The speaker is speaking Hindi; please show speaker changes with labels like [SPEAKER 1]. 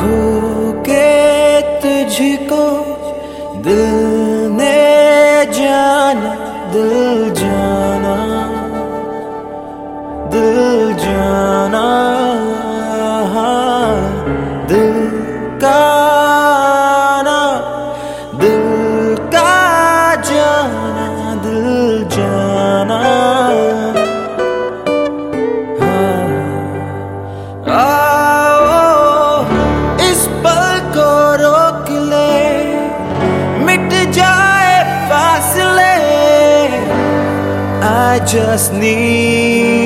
[SPEAKER 1] खो के तुझको दिल ने जाना, दिल जाना, दिल जाना, दिल का ना, दिल का जाना, दिल जाना। I just need